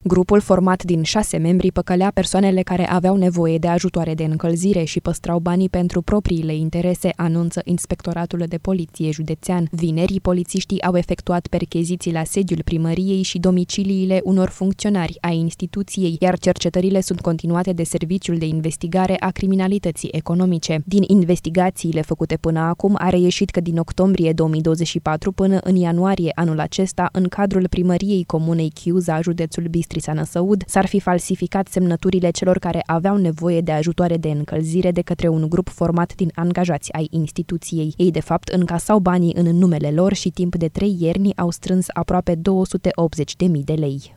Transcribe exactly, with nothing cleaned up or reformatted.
Grupul, format din șase membri, păcălea persoanele care aveau nevoie de ajutoare de încălzire și păstrau banii pentru propriile interese, anunță Inspectoratul de Poliție Județean. Vineri, polițiștii au efectuat percheziții la sediul primăriei și domiciliile unor funcționari ai instituției, iar cercetările sunt continuate de Serviciul de Investigare a Criminalității Economice. Din investigațiile făcute până acum a reieșit că din octombrie două mii douăzeci și patru până în ianuarie anul acesta, în cadrul primăriei comunei Chiuza, județul Bistrița-Năsăud, s-ar fi falsificat semnăturile celor care aveau nevoie de ajutoare de încălzire de către un grup format din angajați ai instituției. Ei, de fapt, încasau banii în numele lor și timp de trei ierni au strâns aproape două sute optzeci de mii de lei.